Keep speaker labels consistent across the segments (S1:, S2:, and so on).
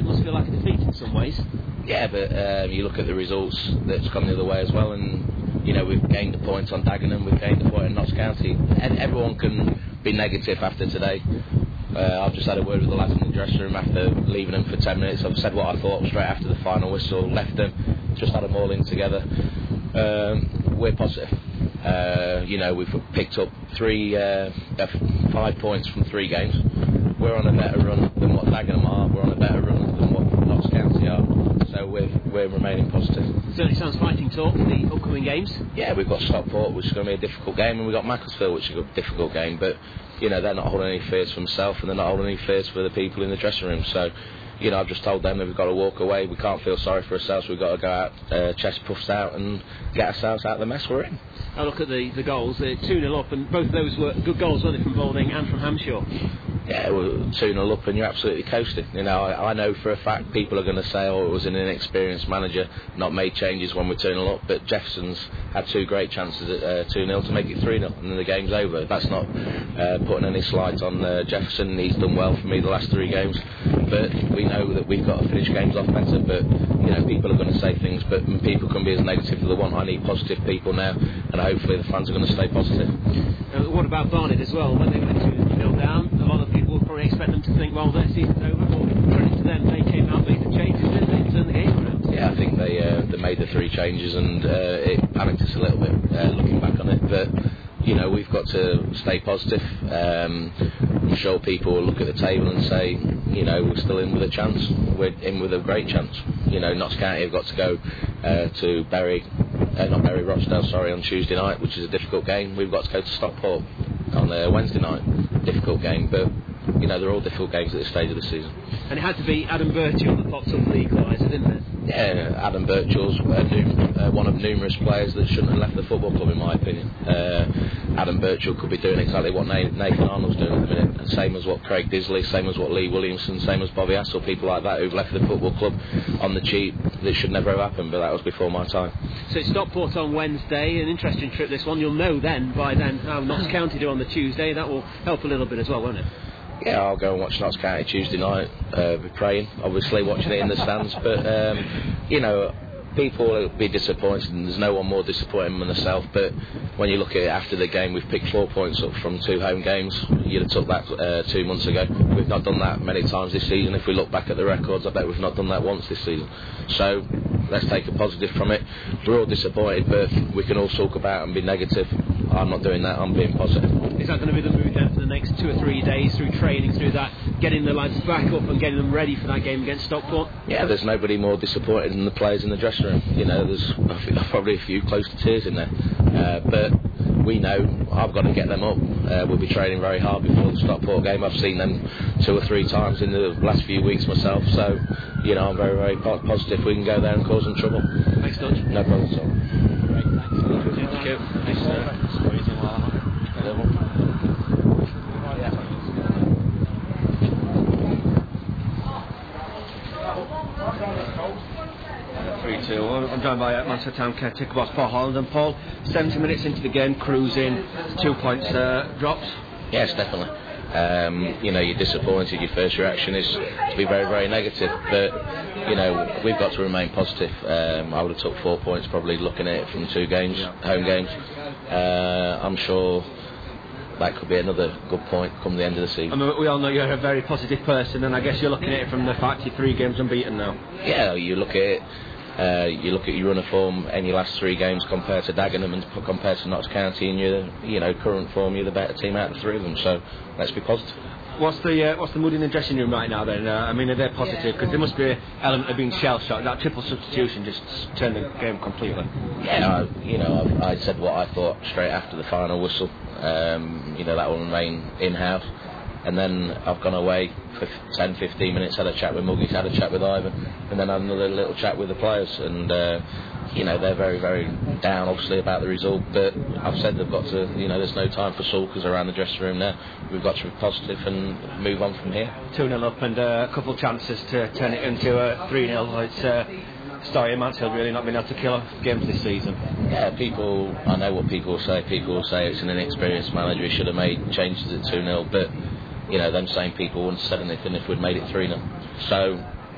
S1: it must feel like a defeat in some ways.
S2: Yeah, but you look at the results that's come the other way as well, and we've gained a point on Dagenham, we've gained a point on Notts County, and everyone can be negative after today. I've just had a word with the lads in the dressing room after leaving them for 10 minutes. I've said what I thought straight after the final whistle, left them, just had them all in together. We're positive. We've picked up 5 points from 3 games. We're on a better run than what Dagenham are. We're on a better run than what Notts County are. So we're remaining positive.
S1: Certainly sounds fighting talk for the upcoming games.
S2: Yeah, we've got Stockport, which is going to be a difficult game, and we've got Macclesfield, which is a difficult game. But they're not holding any fears for themselves, and they're not holding any fears for the people in the dressing room. So I've just told them that we've got to walk away. We can't feel sorry for ourselves. We've got to go out, chest puffed out, and get ourselves out of the mess we're in.
S1: I look at the goals. 2-0 up, and both of those were good goals, weren't they, from Balding and from Hampshire?
S2: Yeah, well, 2-0 up and you're absolutely coasting. I know for a fact people are going to say, it was an inexperienced manager, not made changes when we're 2-0 up, but Jefferson's had 2 great chances at 2-0 to make it 3-0, and then the game's over. That's not putting any slight on Jefferson. He's done well for me the last 3 games, but we know that we've got to finish games off better. But people are going to say things, but people can be as negative as they want. I need positive people now, and hopefully the fans are going to stay positive.
S1: What about Barnet as well? When they went 2-0 down, a lot of people would probably expect them to think, well, their season's over. But credit to them, they came out, made the changes, didn't they, turned the game around?
S2: Yeah, I think they made the 3 changes, and it panicked us a little bit looking back on it. But we've got to stay positive. I'm sure people will look at the table and say, we're still in with a chance. We're in with a great chance. Notts County have got to go to Rochdale, on Tuesday night, which is a difficult game. We've got to go to Stockport on Wednesday night, difficult game. But they're all difficult games at this stage of the season.
S1: And it had to be Adam Birchall that popped up for the equaliser, didn't it?
S2: Yeah, Adam Birchall's one of numerous players that shouldn't have left the football club, in my opinion. Adam Birchall could be doing exactly what Nathan Arnold's doing at the minute, same as what Craig Disley, same as what Lee Williamson, same as Bobby Hassel, people like that who've left the football club on the cheap. That should never have happened, but that was before my time.
S1: So it's Stockport on Wednesday, an interesting trip this one. You'll know by then how Notts County do on the Tuesday. That will help a little bit as well, won't it?
S2: Yeah, I'll go and watch Notts County Tuesday night, be praying, obviously, watching it in the stands, but people will be disappointed, and there's no one more disappointing than myself. But when you look at it after the game, we've picked 4 points up from 2 home games. You'd have took that 2 months ago. We've not done that many times this season. If we look back at the records, I bet we've not done that once this season. So let's take a positive from it. We're all disappointed, but we can all talk about and be negative. I'm not doing that. I'm being positive.
S1: Is that going to be the mood then for the next 2 or 3 days, through training, through that, getting the lads back up and getting them ready for that game against Stockport?
S2: Yeah, there's nobody more disappointed than the players in the dressing room. There's probably a few close to tears in there. But we know I've got to get them up. We'll be training very hard before the Stockport game. I've seen them 2 or 3 times in the last few weeks myself. So, I'm very, very positive we can go there and cause them trouble.
S1: Thanks, Dodge.
S2: No problem at all.
S1: Great, thanks. Thank you. Thanks, sir.
S3: 3-2. I'm joined by Manchester Town caretaker boss Paul Holland. And Paul, 70 minutes into the game, cruising, 2 points dropped.
S2: Yes, definitely. You're disappointed. Your first reaction is to be very, very negative. But we've got to remain positive. I would have took 4 points probably looking at it from 2 games, home games. I'm sure that could be another good point come the end of the season.
S3: I mean, we all know you're a very positive person, and I guess you're looking at it from the fact you're 3 games unbeaten now.
S2: Yeah, you look at it. You look at your run of form in your last 3 games compared to Dagenham and compared to Notts County, and your current form, you're the better team out of the 3 of them. So let's be positive.
S3: What's the mood in the dressing room right now then? Are they positive? Because there must be an element of being shell-shocked. That triple substitution just turned the game completely.
S2: Yeah, I said what I thought straight after the final whistle. That will remain in-house. And then I've gone away for 10-15 minutes, had a chat with Muggies, had a chat with Ivan, and then had another little chat with the players. And they're very, very down, obviously, about the result. But I've said they've got to, there's no time for sulkers around the dressing room now. We've got to be positive and move on from here.
S3: 2-0 up and a couple of chances to turn it into a 3-0. It's story of Mansfield really not being able to kill off games this season.
S2: Yeah, I know what people will say. People will say it's an inexperienced manager. He should have made changes at 2-0. But, them same people wouldn't have said anything if we'd made it 3-0. So,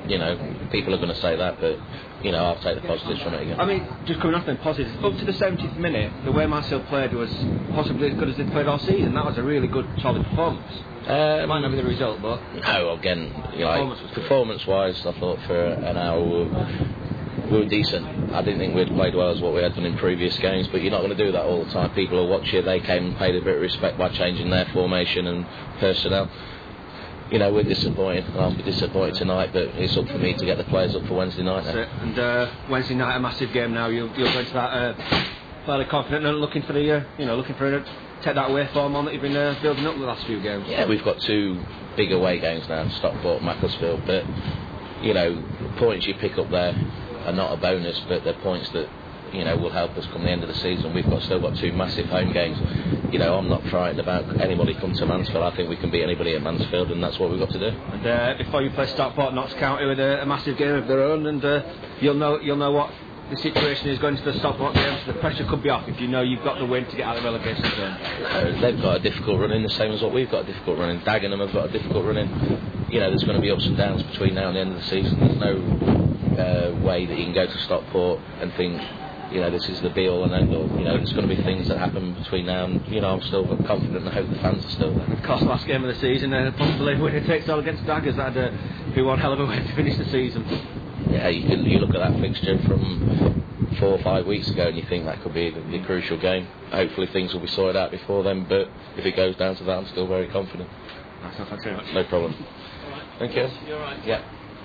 S2: you know, people are going to say that, but you know, I'll take the positives from it again.
S3: I mean, just coming off them positives, up to the 70th minute, the way Marseille played was possibly as good as they played all season. That was a really good, solid performance. It might not be the result, but
S2: no, again, you know, performance-wise, I thought for an hour we were decent. I didn't think we'd played well as what we had done in previous games, but you're not going to do that all the time. People will watch you. They came and paid a bit of respect by changing their formation and personnel. You know, we're disappointed. I'll be disappointed tonight, but it's up for me to get the players up for Wednesday night.
S3: That's it. And Wednesday night, a massive game now. You'll go into that fairly confident and looking for take that away form on that you've been building up the last few games.
S2: Yeah, we've got 2 big away games now, Stockport and Macclesfield, but you know, points you pick up there are not a bonus, but they're points that, you know, will help us come the end of the season. We've still got 2 massive home games. You know, I'm not frightened about anybody come to Mansfield. I think we can beat anybody at Mansfield, and that's what we've got to do.
S3: And before you play Stockport, Notts County with a massive game of their own, and you'll know what the situation is going to the Stockport game. So the pressure could be off if you know you've got the win to get out of the relegation zone.
S2: They've got a difficult run in, the same as what we've got a difficult run in. Dagenham have got a difficult run in. You know, there's going to be ups and downs between now and the end of the season. There's no way that you can go to Stockport and think, you know, this is the be all and end all. You know, there's going to be things that happen between now and, you know, I'm still confident and I hope the fans are still there.
S3: Of course, last game of the season, possibly winner takes all against Daggers. That'd be one hell of a way to finish the season.
S2: Yeah, you look at that fixture from 4 or 5 weeks ago and you think that could be the crucial game. Hopefully things will be sorted out before then, but if it goes down to that, I'm still very confident.
S3: Thanks very much.
S2: No problem. Thank you.
S1: You're right.
S2: Yeah.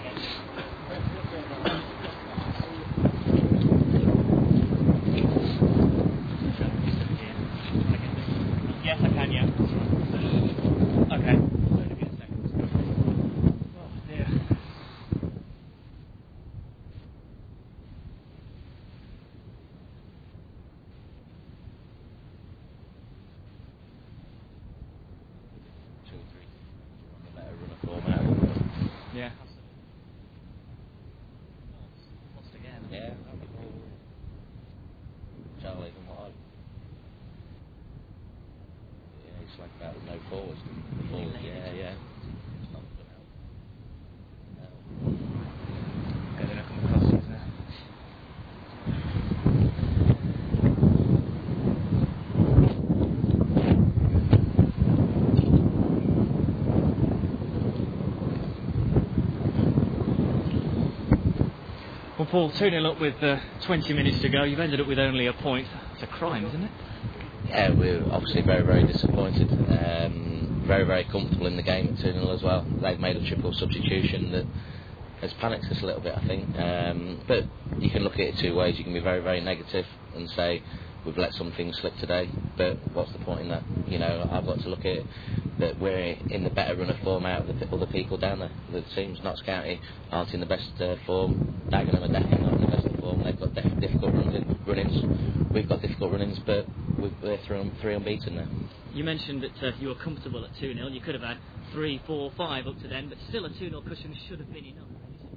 S1: Yes, I can, yeah. Okay. Oh, dear. Yeah. Lost again.
S2: Yeah. Charlie and what? Yeah, he's like that with no forwards. Yeah. It's not going to help.
S1: They're going to come across these now. Well, Paul, 2-0 up with 20 minutes to go. You've ended up with only a point. It's a crime, isn't it?
S2: Yeah, we're obviously very, very disappointed. Very, very comfortable in the game at 2-0 as well. They've made a triple substitution that has panicked us a little bit, I think. But you can look at it 2 ways. You can be very, very negative and say we've let some things slip today, but what's the point in that? You know, I've got to look at it that we're in the better run of form out of the other people down there. The teams, Notts County, aren't in the best form. Dagenham are definitely not in the best of form. They've got difficult run-ins. We've got difficult run-ins, but we're 3 unbeaten now.
S4: You mentioned that you were comfortable at 2-0. You could have had 3, 4, 5 up to then, but still a 2-0 cushion should have been enough.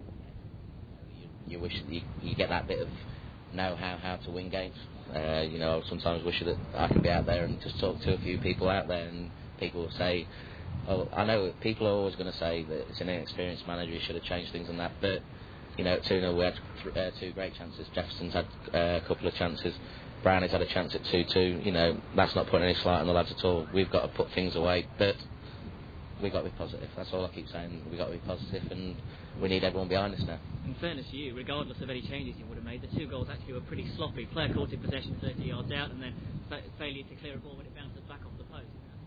S2: You wish that you get that bit of know-how how to win games. You know, I sometimes wish that I could be out there and just talk to a few people out there, and people will say, oh, I know people are always going to say that it's an inexperienced manager, he should have changed things and that, but you know, at 2-0 we had 2 great chances. Jefferson's had a couple of chances. Brownie's had a chance at 2-2. You know, that's not putting any slight on the lads at all. We've got to put things away, but we've got to be positive. That's all I keep saying. We've got to be positive, and we need everyone behind us now.
S4: In fairness to you, regardless of any changes you would have made, the 2 goals actually were pretty sloppy. Player caught in possession 30 yards out, and then failure to clear a ball when it bounces back off the post.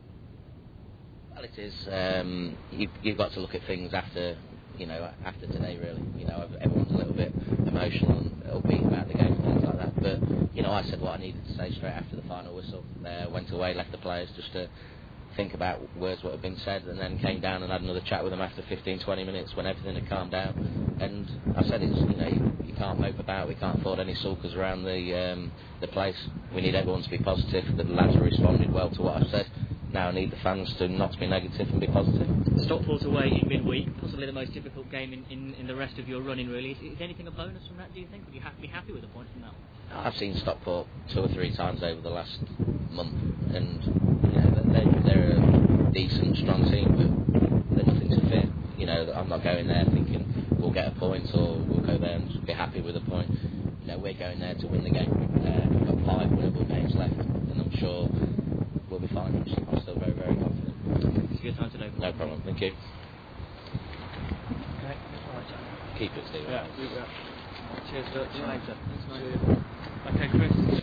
S2: Well, it is. You've got to look at things after, you know, after today. Really, you know, everyone's a little bit emotional and upbeat about the game and things like that. But you know, I said what I needed to say straight after the final whistle. Went away, left the players just to think about words what had been said, and then came down and had another chat with them after 15-20 minutes when everything had calmed down. And I said, it's, you know, you can't mope about. We can't afford any sulkers around the place. We need everyone to be positive. The lads have responded well to what I said. Now I need the fans to not be negative and be positive.
S4: Stockport away in midweek, possibly the most difficult game in the rest of your running, really. Is anything a bonus from that, do you think? Would you be happy with a point from that one?
S2: I've seen Stockport 2 or 3 times over the last month, and you know, they're a decent, strong team, but they're nothing to fear. You know, I'm not going there thinking we'll get a point or we'll go there and just be happy with a point. You know, we're going there to win the game. We've got 5 winnable games left, and I'm sure we'll be fine. I'm still very, very confident.
S4: It's a good time today.
S2: No problem. Thank you.
S3: Okay.
S2: Keep it, Steve.
S3: Yeah. Cheers, Bert. See you later.
S4: Thanks, mate. Okay, Chris.